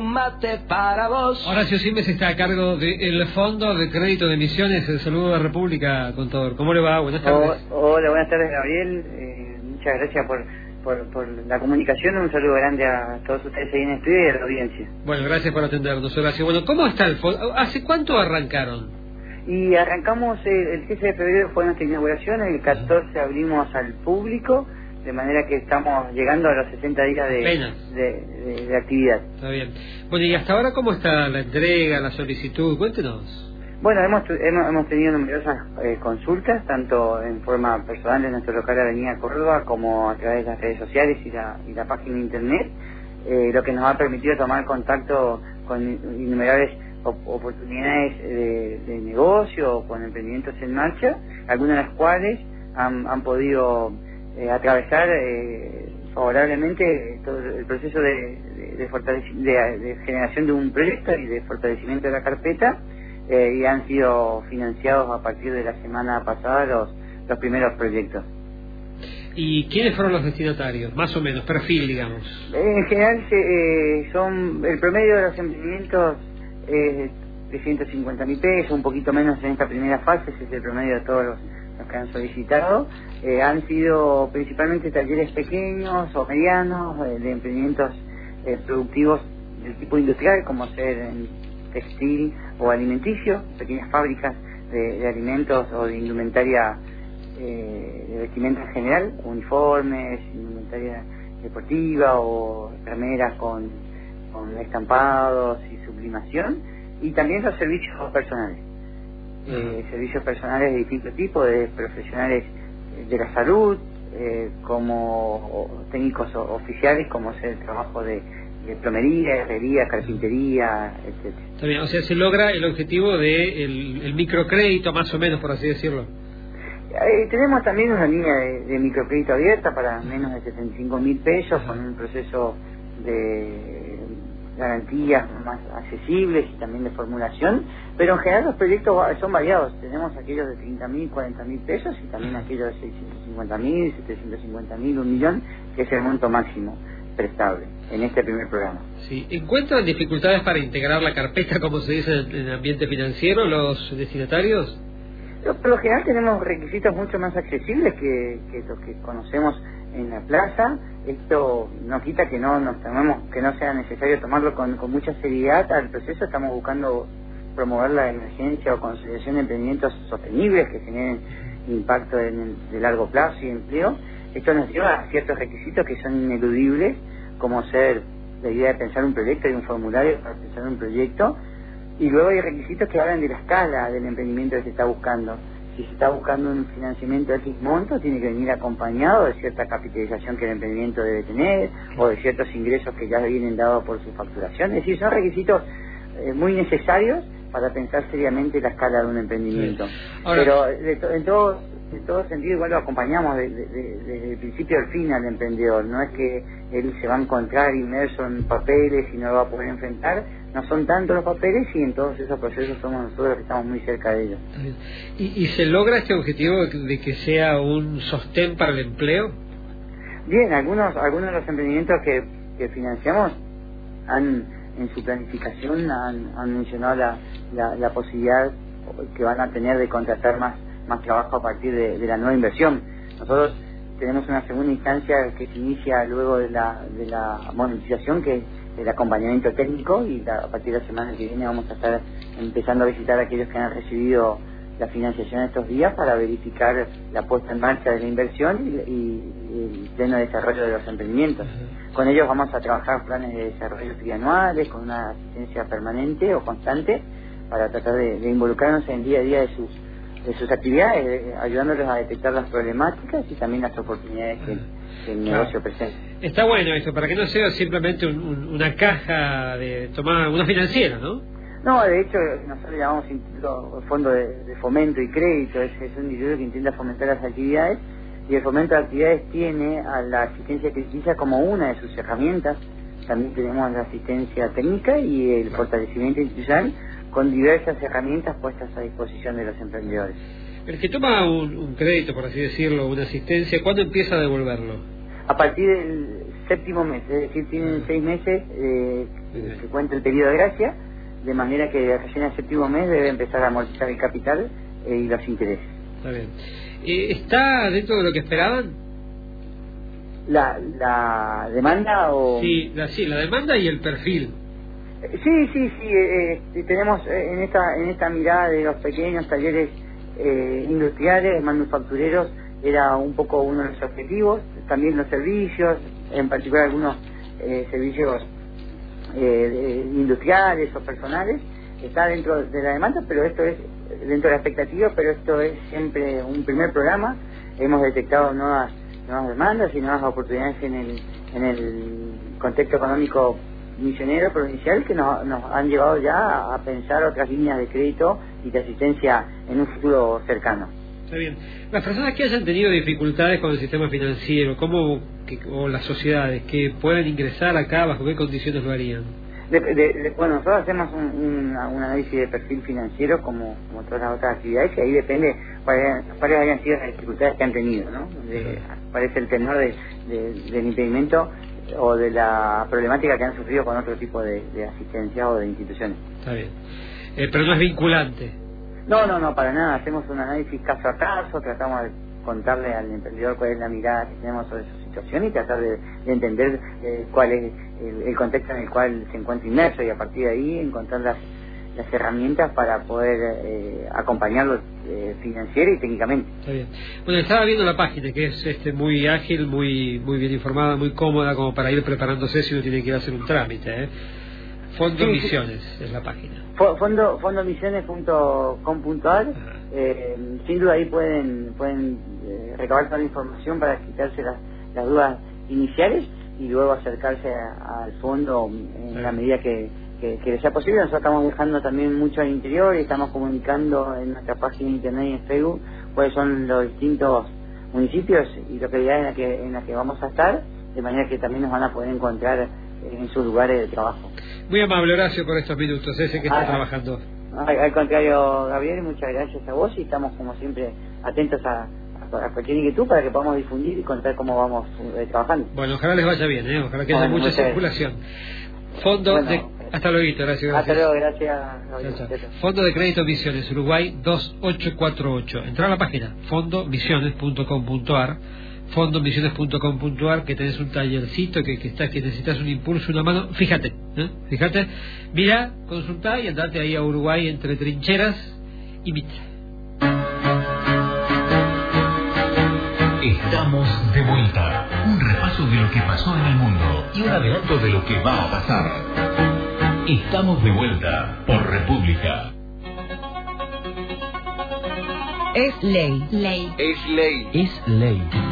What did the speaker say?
un mate para vos. Horacio Simes está a cargo del Fondo de Crédito de Emisiones. El saludo de República, contador. ¿Cómo le va? Buenas tardes. Hola, buenas tardes, Gabriel. Muchas gracias por la comunicación. Un saludo grande a todos ustedes ahí en el estudio y a la audiencia. Bueno, gracias por atendernos, Horacio. Bueno, ¿cómo está el fondo? ¿Hace cuánto arrancaron? Y arrancamos el 15 de febrero, fue nuestra inauguración. El 14 abrimos al público, de manera que estamos llegando a los 60 días de actividad. Está bien. Bueno, ¿y hasta ahora cómo está la entrega, la solicitud? Cuéntenos. Bueno, hemos tenido numerosas consultas, tanto en forma personal en nuestro local de Avenida Córdoba, como a través de las redes sociales y la página de internet, lo que nos ha permitido tomar contacto con innumerables oportunidades de negocio o con emprendimientos en marcha, algunas de las cuales han podido atravesar favorablemente todo el proceso de generación de un proyecto y de fortalecimiento de la carpeta, y han sido financiados a partir de la semana pasada los primeros proyectos. ¿Y quiénes fueron los destinatarios? Más o menos, perfil, digamos. En general son el promedio de los emprendimientos es de 150.000 pesos, un poquito menos en esta primera fase, ese es el promedio de todos los que han solicitado. Han sido principalmente talleres pequeños o medianos, de emprendimientos productivos del tipo industrial, como ser en textil o alimenticio, pequeñas fábricas de alimentos o de indumentaria, de vestimenta en general, uniformes, indumentaria deportiva o remeras con estampados y sublimación, y también los servicios personales. Servicios personales de distinto tipo, de profesionales de la salud, como técnicos oficiales, como es el trabajo de plomería, herrería, carpintería, etc. Está bien, o sea, se logra el objetivo de el microcrédito, más o menos, por así decirlo. Tenemos también una línea de microcrédito abierta para menos de 75.000 pesos, con un proceso de garantías más accesibles y también de formulación, pero en general los proyectos son variados. Tenemos aquellos de 30.000, 40.000 pesos y también aquellos de 650.000, 750.000, 1 millón, que es el monto máximo prestable en este primer programa. Sí. ¿Encuentran dificultades para integrar la carpeta, como se dice en el ambiente financiero, los destinatarios? Por lo general tenemos requisitos mucho más accesibles que los que conocemos en la plaza. Esto no quita que no sea necesario tomarlo con mucha seriedad al proceso. Estamos buscando promover la emergencia o consolidación de emprendimientos sostenibles que generen impacto de largo plazo y empleo. Esto nos lleva a ciertos requisitos que son ineludibles, como ser la idea de pensar un proyecto y un formulario para pensar un proyecto, y luego hay requisitos que hablan de la escala del emprendimiento que se está buscando. Si se está buscando un financiamiento de X monto, tiene que venir acompañado de cierta capitalización que el emprendimiento debe tener, o de ciertos ingresos que ya vienen dados por su facturación. Es decir, son requisitos muy necesarios para pensar seriamente la escala de un emprendimiento. Sí. Ahora, pero en todo sentido igual lo acompañamos desde el principio al fin al emprendedor. No es que él se va a encontrar inmerso en papeles y no lo va a poder enfrentar. No son tantos los papeles, y en todos esos procesos somos nosotros que estamos muy cerca de ellos. ¿Y se logra este objetivo de que sea un sostén para el empleo? Bien, algunos de los emprendimientos que financiamos en su planificación han mencionado la posibilidad que van a tener de contratar más trabajo a partir de la nueva inversión. Nosotros tenemos una segunda instancia que se inicia luego de la monetización, que es el acompañamiento técnico, y a partir de la semana que viene vamos a estar empezando a visitar a aquellos que han recibido la financiación estos días para verificar la puesta en marcha de la inversión y el pleno desarrollo de los emprendimientos. Con ellos vamos a trabajar planes de desarrollo trianuales con una asistencia permanente o constante para tratar de involucrarnos en el día a día de sus actividades, ayudándolos a detectar las problemáticas y también las oportunidades que el negocio presenta. Está bueno eso, para que no sea simplemente una caja de tomar una financiera, ¿no? No, de hecho nosotros llamamos Instituto Fondo de Fomento y Crédito, es un instituto que intenta fomentar las actividades, y el fomento de actividades tiene a la asistencia crediticia como una de sus herramientas. También tenemos la asistencia técnica y el fortalecimiento institucional, con diversas herramientas puestas a disposición de los emprendedores. El que toma un crédito, por así decirlo, una asistencia, ¿cuándo empieza a devolverlo? A partir del séptimo mes, es decir, tienen 6 meses que cuenta el periodo de gracia, de manera que recién al séptimo mes debe empezar a amortizar el capital y los intereses. Está bien. ¿Está dentro de lo que esperaban? ¿La demanda o...? Sí, la demanda y el perfil. Sí, tenemos en esta mirada de los pequeños talleres industriales, manufactureros, era un poco uno de los objetivos, también los servicios, en particular algunos servicios industriales o personales, está dentro de la demanda, pero esto es dentro de la expectativa, pero esto es siempre un primer programa. Hemos detectado nuevas demandas y nuevas oportunidades en el contexto económico misionero provincial que nos han llevado ya a pensar otras líneas de crédito y de asistencia en un futuro cercano. Está bien. Las personas que hayan tenido dificultades con el sistema financiero, o las sociedades que puedan ingresar acá, ¿bajo qué condiciones lo harían? Bueno, nosotros hacemos un análisis de perfil financiero como todas las otras actividades, y ahí depende cuáles hayan sido las dificultades que han tenido, ¿no? Cuál es el tenor del impedimento o de la problemática que han sufrido con otro tipo de asistencia o de instituciones. Está bien. Pero no es vinculante. No, para nada. Hacemos un análisis caso a caso, tratamos de contarle al emprendedor cuál es la mirada que tenemos sobre su situación y tratar de entender cuál es el contexto en el cual se encuentra inmerso, y a partir de ahí encontrar las herramientas para poder acompañarlo financiera y técnicamente. Está bien. Bueno, estaba viendo la página, que es muy ágil, muy bien informada, muy cómoda, como para ir preparándose si uno tiene que ir a hacer un trámite, Fondo Misiones es la página. Fondomisiones.com.ar. Sin duda ahí pueden recabar toda la información para quitarse las dudas iniciales y luego acercarse al fondo en la medida que les sea posible. Nosotros estamos viajando también mucho al interior y estamos comunicando en nuestra página de internet y en Facebook cuáles son los distintos municipios y localidades en las que vamos a estar, de manera que también nos van a poder encontrar en sus lugares de trabajo. Muy amable, Horacio, por estos minutos, ese que está trabajando. Al contrario, Gabriel, muchas gracias a vos, y estamos como siempre atentos a cualquier inquietud para que podamos difundir y contar cómo vamos trabajando. Bueno, ojalá les vaya bien, ojalá que haya mucha circulación. Hasta luego, gracias. Hasta luego, gracias. Chao. Fondo de Crédito Misiones, Uruguay 2848. Entra a la página fondomisiones.com.ar, fondomisiones.com.ar, que tenés un tallercito que necesitas un impulso, una mano. Fíjate, mira, consultá y andate ahí a Uruguay entre trincheras y Mitre. Estamos de vuelta. Un repaso de lo que pasó en el mundo y un adelanto de lo que va a pasar. Estamos de vuelta por República. Es ley. Es ley. Es ley.